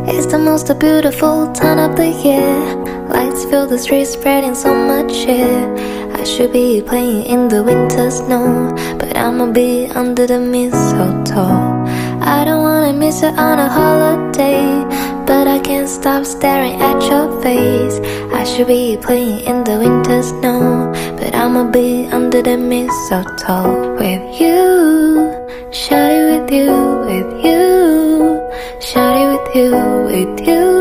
It's the most beautiful time of the year. Lights fill the streets, spreading so much cheer. I should be playing in the winter snow, but I'ma be under the mistletoe. I don't wanna miss you on a holiday, but I can't stop staring at your face. I should be playing in the winter snow, but I'ma be under the mistletoe. With you, shawty, with you, with you, shawty, with you, with you.